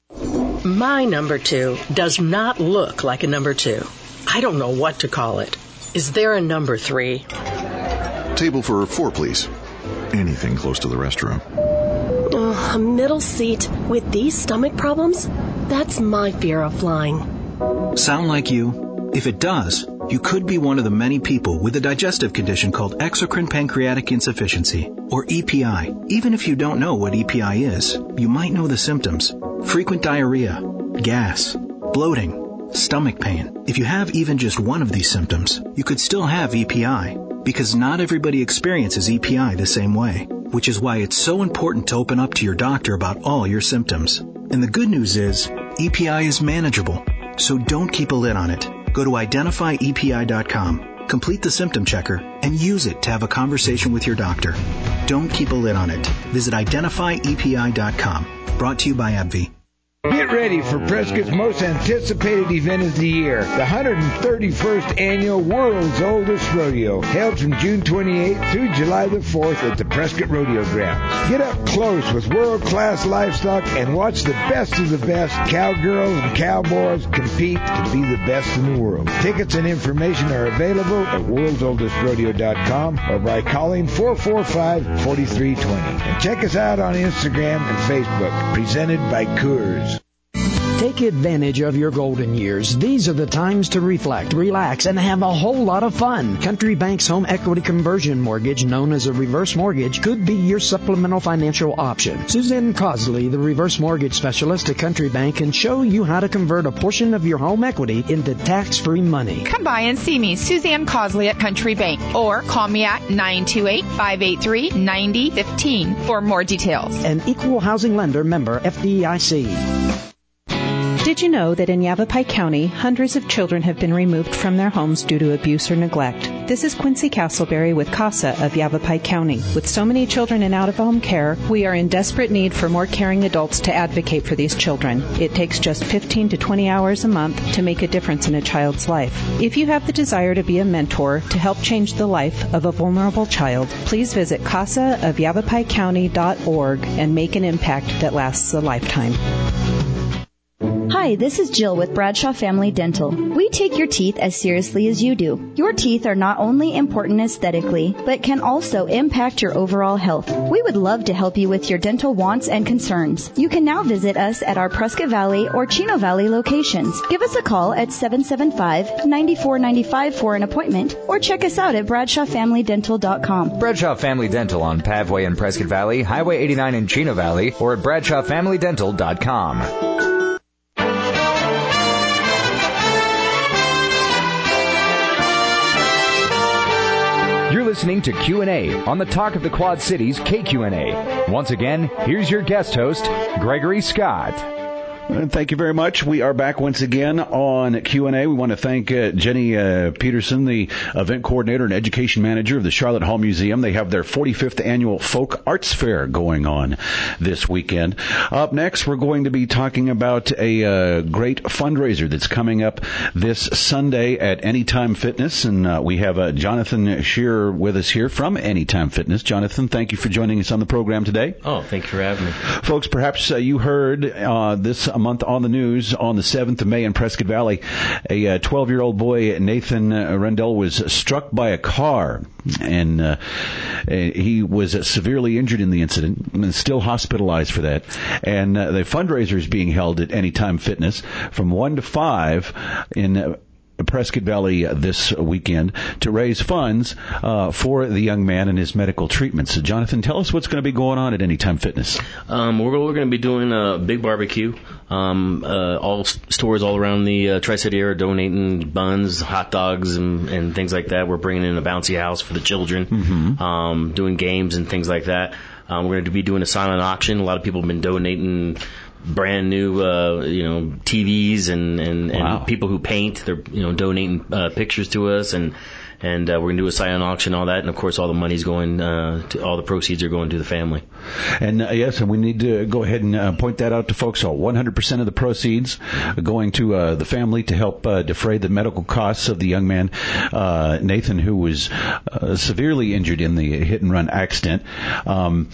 My number two does not look like a number two. I don't know what to call it. Is there a number three? Table for four, please. Anything close to the restroom. Oh, a middle seat with these stomach problems? That's my fear of flying. Sound like you? If it does, you could be one of the many people with a digestive condition called exocrine pancreatic insufficiency, or E P I. Even if you don't know what E P I is, you might know the symptoms. Frequent diarrhea, gas, bloating, stomach pain. If you have even just one of these symptoms, you could still have E P I, because not everybody experiences E P I the same way, which is why it's so important to open up to your doctor about all your symptoms. And the good news is, E P I is manageable, so don't keep a lid on it. Go to identify E P I dot com, complete the symptom checker, and use it to have a conversation with your doctor. Don't keep a lid on it. Visit identify E P I dot com. Brought to you by AbbVie. Get ready for Prescott's most anticipated event of the year, the one hundred thirty-first Annual World's Oldest Rodeo, held from June twenty-eighth through July the fourth at the Prescott Rodeo Grounds. Get up close with world-class livestock and watch the best of the best cowgirls and cowboys compete to be the best in the world. Tickets and information are available at worlds oldest rodeo dot com or by calling four four five, four three two zero. And check us out on Instagram and Facebook, presented by Coors. Take advantage of your golden years. These are the times to reflect, relax, and have a whole lot of fun. Country Bank's home equity conversion mortgage, known as a reverse mortgage, could be your supplemental financial option. Suzanne Cosley, the reverse mortgage specialist at Country Bank, can show you how to convert a portion of your home equity into tax-free money. Come by and see me, Suzanne Cosley at Country Bank, or call me at nine two eight, five eight three, nine zero one five for more details. An equal housing lender, member F D I C. Did you know that in Yavapai County, hundreds of children have been removed from their homes due to abuse or neglect? This is Quincy Castleberry with CASA of Yavapai County. With so many children in out-of-home care, we are in desperate need for more caring adults to advocate for these children. It takes just fifteen to twenty hours a month to make a difference in a child's life. If you have the desire to be a mentor to help change the life of a vulnerable child, please visit casa of yavapai county dot org and make an impact that lasts a lifetime. Hi, this is Jill with Bradshaw Family Dental. We take your teeth as seriously as you do. Your teeth are not only important aesthetically, but can also impact your overall health. We would love to help you with your dental wants and concerns. You can now visit us at our Prescott Valley or Chino Valley locations. Give us a call at seven seven five, nine four nine five for an appointment, or check us out at bradshaw family dental dot com. Bradshaw Family Dental on Pavway in Prescott Valley, Highway eighty-nine in Chino Valley, or at bradshaw family dental dot com. You're listening to Q and A on the Talk of the Quad Cities K Q N A. Once again, here's your guest host, Gregory Scott. Thank you very much. We are back once again on Q and A. We want to thank uh, Jenny uh, Peterson, the event coordinator and education manager of the Charlotte Hall Museum. They have their forty-fifth annual Folk Arts Fair going on this weekend. Up next, we're going to be talking about a uh, great fundraiser that's coming up this Sunday at Anytime Fitness. And uh, we have uh, Jonathan Shearer with us here from Anytime Fitness. Jonathan, thank you for joining us on the program today. Oh, thank you for having me. Folks, perhaps uh, you heard uh, this a month on the news on the seventh of May in Prescott Valley. A twelve-year-old boy, Nathan Rendell, was struck by a car, and uh, he was severely injured in the incident and is still hospitalized for that. And uh, the fundraiser is being held at Anytime Fitness from one to five in uh, Prescott Valley this weekend to raise funds uh, for the young man and his medical treatment. So, Jonathan, tell us what's going to be going on at Anytime Fitness. Um, we're, we're going to be doing a big barbecue. Um, uh, all stores all around the uh, Tri-City area are donating buns, hot dogs, and, and things like that. We're bringing in a bouncy house for the children, mm-hmm. um, doing games and things like that. Um, we're going to be doing a silent auction. A lot of people have been donating brand new, uh, you know, T Vs and, and, wow. and people who paint. They're, you know, donating uh, pictures to us, and and uh, we're going to do a silent auction, all that, and of course all the money's going, uh, to, all the proceeds are going to the family. And uh, yes, and we need to go ahead and uh, point that out to folks. So one hundred percent of the proceeds are going to uh, the family to help uh, defray the medical costs of the young man, uh, Nathan, who was uh, severely injured in the hit and run accident. Um,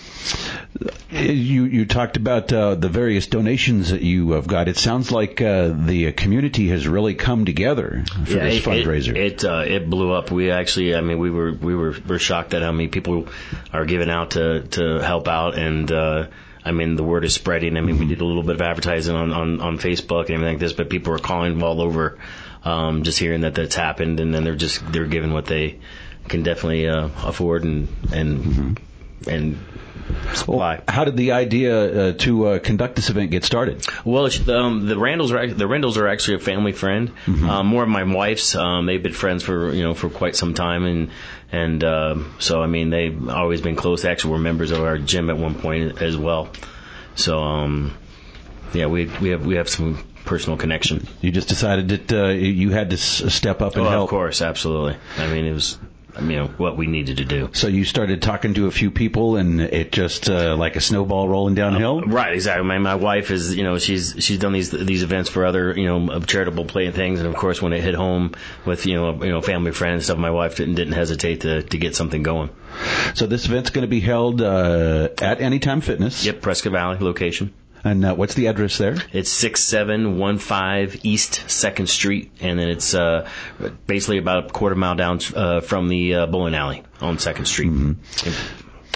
you, you talked about uh, the various donations that you have got. It sounds like uh, the community has really come together for yeah, this it, fundraiser. It it, uh, it blew up. We actually, I mean, we were we were we're shocked at how many people are giving out to to help out, and uh, I mean, the word is spreading. I mean, mm-hmm. we did a little bit of advertising on, on, on Facebook and everything like this, but people are calling all over, um, just hearing that that's happened, and then they're just they're giving what they can definitely uh, afford and and mm-hmm. and. Supply. Well, how did the idea uh, to uh, conduct this event get started? Well, um, the Randalls are the Randalls are actually a family friend. Mm-hmm. Um, more of my wife's. Um, they've been friends for you know for quite some time, and and uh, so I mean they've always been close. They actually were members of our gym at one point as well. So um, yeah, we we have we have some personal connection. You just decided that uh, you had to s- step up and oh, help. Of course, absolutely. I mean, it was. You know, what we needed to do. So you started talking to a few people, and it just uh, like a snowball rolling downhill? Uh, right, exactly. My, my wife is, you know, she's she's done these these events for other, you know, charitable play and things, and of course, when it hit home with, you know, you know, family, friends, and stuff, my wife didn't didn't hesitate to to get something going. So this event's going to be held uh, at Anytime Fitness. Yep, Prescott Valley location. And uh, what's the address there? It's six seven one five East second Street, and then it's uh, basically about a quarter mile down uh, from the uh, bowling alley on second Street. Mm-hmm.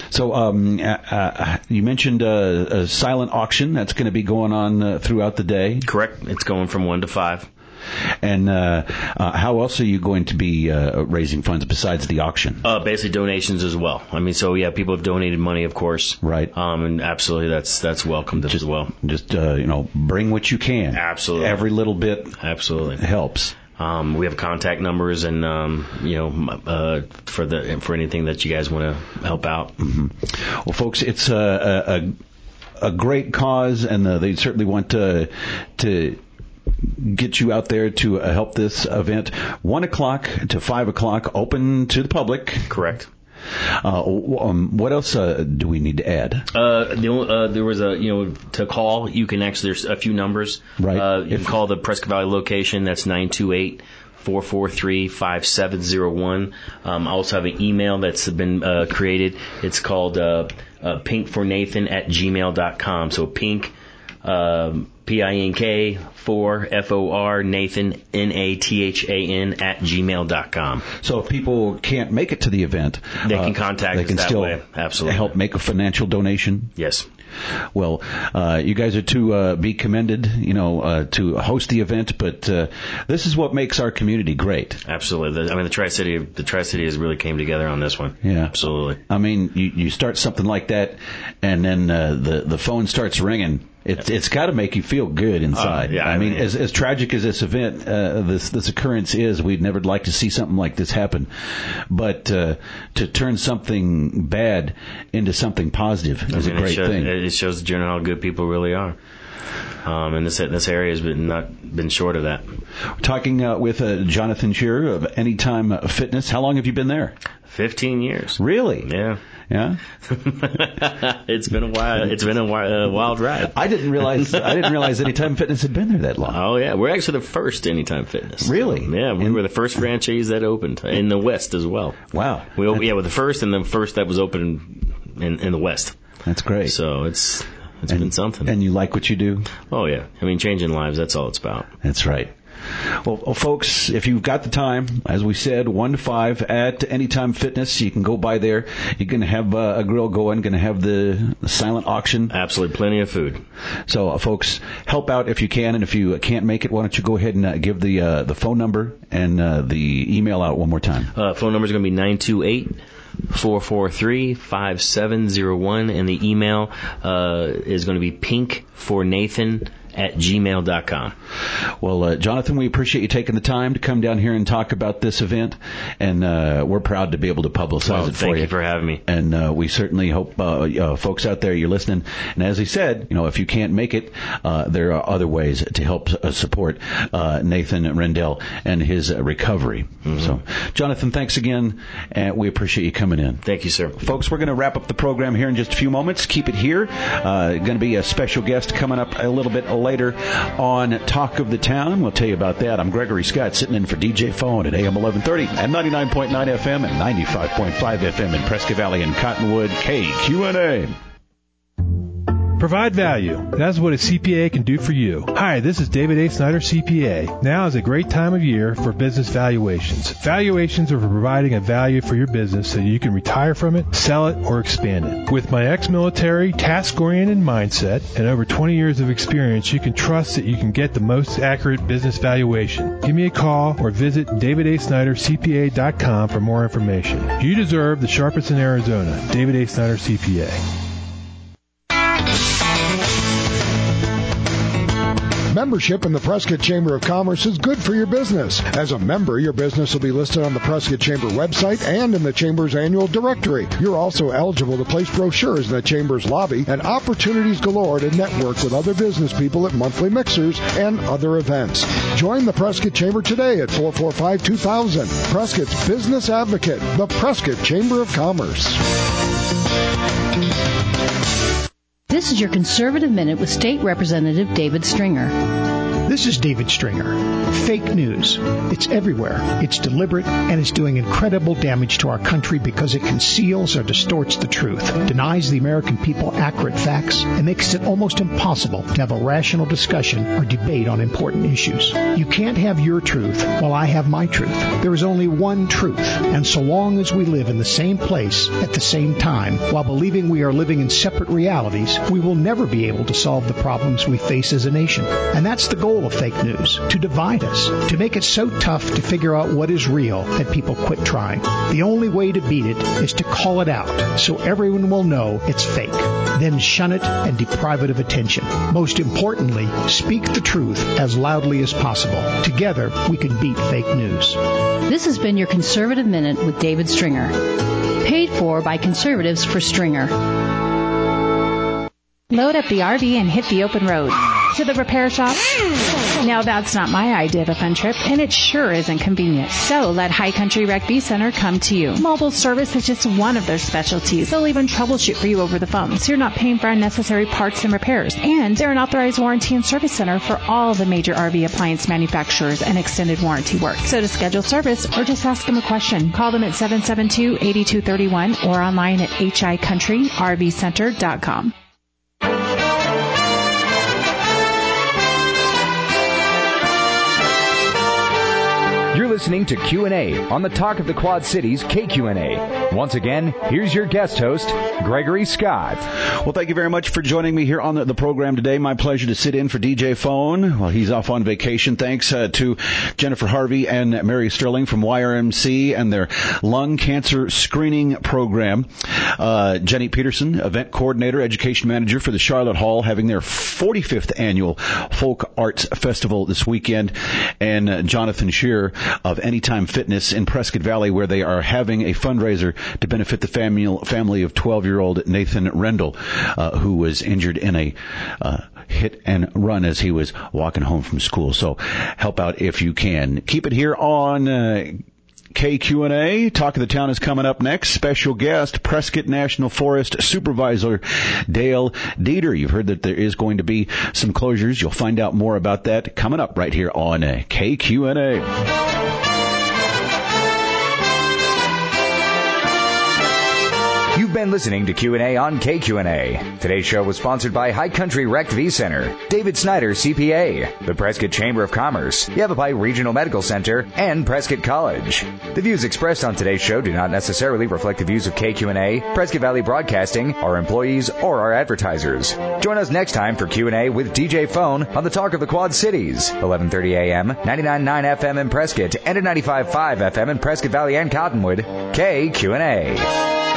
So um, uh, uh, you mentioned uh, a silent auction that's going to be going on uh, throughout the day. Correct. It's going from one to five. And uh, uh, how else are you going to be uh, raising funds besides the auction? Uh, basically donations as well. I mean, so yeah, people have donated money, of course. Right. Um, and absolutely, that's that's welcomed just, as well. Just uh, you know, bring what you can. Absolutely. Every little bit. Absolutely helps. Um, we have contact numbers, and um, you know, uh, for the for anything that you guys want to help out. Mm-hmm. Well, folks, it's a a, a great cause, and uh, they certainly want to to. get you out there to uh, help this event. One o'clock to five o'clock, open to the public. Correct. Uh, um, what else uh, do we need to add? Uh, the, uh, there was a, you know, to call, you can actually, there's a few numbers. Right. Uh, you if, can call the Prescott Valley location. That's nine two eight, four four three, five seven zero one. Um, I also have an email that's been uh, created. It's called uh, uh, pink for nathan at gmail dot com. So pink, um, P I N K, for F O R, Nathan, N A T H A N, at gmail dot com. So if people can't make it to the event, they can contact uh, they us can that still way. Absolutely. Help make a financial donation? Yes. Well, uh, you guys are to uh, be commended, you know, uh, to host the event, but uh, this is what makes our community great. Absolutely. The, I mean, the Tri-City, the Tri-City has really came together on this one. Yeah. Absolutely. I mean, you, you start something like that, and then uh, the, the phone starts ringing. It's it's got to make you feel good inside. Uh, yeah, I, I mean, mean, as as tragic as this event, uh, this this occurrence is, we'd never like to see something like this happen. But uh, to turn something bad into something positive is I mean, a great it shows, thing. It shows the general how good people really are. Um, and this this area has been not been short of that. We're talking uh, with uh, Jonathan Shearer of Anytime Fitness. How long have you been there? Fifteen years. Really? Yeah. Yeah. It's been a while. It's been a wild, uh, wild ride. I didn't realize. I didn't realize Anytime Fitness had been there that long. Oh yeah, we're actually the first Anytime Fitness. Really? Yeah, we in, were the first franchise that opened in the West as well. Wow. We yeah, we're the first and the first that was open in in the West. That's great. So it's it's and, been something. And you like what you do? Oh yeah. I mean, changing lives. That's all it's about. That's right. Well, well, folks, if you've got the time, as we said, one to five at Anytime Fitness, you can go by there. You're going to have uh, a grill going, going to have the, the silent auction. Absolutely, plenty of food. So, uh, folks, help out if you can, and if you can't make it, why don't you go ahead and uh, give the uh, the phone number and uh, the email out one more time. Uh, phone number is going to be nine two eight, four four three, five seven zero one, and the email uh, is going to be pink for nathan at gmail dot com. Well, uh, Jonathan, we appreciate you taking the time to come down here and talk about this event, and uh, we're proud to be able to publicize well, it for thank you. Thank you for having me. And uh, we certainly hope uh, uh, folks out there, you're listening. And as he said, you know, if you can't make it, uh, there are other ways to help uh, support uh, Nathan Rendell and his uh, recovery. Mm-hmm. So, Jonathan, thanks again, and we appreciate you coming in. Thank you, sir. Folks, we're going to wrap up the program here in just a few moments. Keep it here. Uh, going to be a special guest coming up a little bit later on Talk of the Town. We'll tell you about that. I'm Gregory Scott, sitting in for D J Phone at A M eleven thirty and ninety-nine point nine F M and ninety-five point five F M in Prescott Valley and Cottonwood. K Q N A. Provide value. That's what a C P A can do for you. Hi, this is David A. Snyder, C P A. Now is a great time of year for business valuations. Valuations are for providing a value for your business so you can retire from it, sell it, or expand it. With my ex-military, task-oriented mindset and over twenty years of experience, you can trust that you can get the most accurate business valuation. Give me a call or visit david a snyder c p a dot com for more information. You deserve the sharpest in Arizona. David A. Snyder, C P A. Membership in the Prescott Chamber of Commerce is good for your business. As a member, your business will be listed on the Prescott Chamber website and in the Chamber's annual directory. You're also eligible to place brochures in the Chamber's lobby and opportunities galore to network with other business people at monthly mixers and other events. Join the Prescott Chamber today at four four five, two thousand. Prescott's Business Advocate, the Prescott Chamber of Commerce. This is your Conservative Minute with State Representative David Stringer. This is David Stringer. Fake news. It's everywhere. It's deliberate, and it's doing incredible damage to our country because it conceals or distorts the truth, denies the American people accurate facts, and makes it almost impossible to have a rational discussion or debate on important issues. You can't have your truth while I have my truth. There is only one truth, and so long as we live in the same place at the same time while believing we are living in separate realities, we will never be able to solve the problems we face as a nation. And that's the goal of fake news, to divide us, to make it so tough to figure out what is real that people quit trying. The only way to beat it is to call it out so everyone will know it's fake. Then shun it and deprive it of attention. Most importantly, speak the truth as loudly as possible. Together, we can beat fake news. This has been your Conservative Minute with David Stringer. Paid for by Conservatives for Stringer. Load up the R V and hit the open road. To the repair shop? Now that's not my idea of a fun trip, and it sure isn't convenient. So let High Country Rec V Center come to you. Mobile service is just one of their specialties. They'll even troubleshoot for you over the phone, so you're not paying for unnecessary parts and repairs. And they're an authorized warranty and service center for all the major R V appliance manufacturers and extended warranty work. So to schedule service or just ask them a question, call them at seven seven two, eight two three one or online at h i country r v center dot com. You're listening to Q and A on the Talk of the Quad Cities K Q N A. Once again, here's your guest host, Gregory Scott. Well, thank you very much for joining me here on the, the program today. My pleasure to sit in for D J Phone while he's off on vacation. Thanks uh, to Jennifer Harvey and Mary Sterling from Y R M C and their lung cancer screening program. Uh, Jenny Peterson, event coordinator, education manager for the Charlotte Hall, having their forty-fifth annual Folk Arts Festival this weekend. And uh, Jonathan Shearer of Anytime Fitness in Prescott Valley, where they are having a fundraiser to benefit the family family of twelve-year-old Nathan Rendell, uh, who was injured in a uh, hit and run as he was walking home from school. So help out if you can. Keep it here on uh, K Q and A. Talk of the Town is coming up next. Special guest, Prescott National Forest Supervisor Dale Dieter. You've heard that there is going to be some closures. You'll find out more about that coming up right here on uh, K Q and A. You've been listening to Q and A on K Q and A. Today's show was sponsored by High Country Rec V Center, David Snyder C P A, the Prescott Chamber of Commerce, Yavapai Regional Medical Center, and Prescott College. The views expressed on today's show do not necessarily reflect the views of K Q and A, Prescott Valley Broadcasting, our employees, or our advertisers. Join us next time for Q and A with D J Phone on the Talk of the Quad Cities, eleven thirty a.m., ninety-nine point nine F M in Prescott, and at ninety-five point five F M in Prescott Valley and Cottonwood. K Q and A.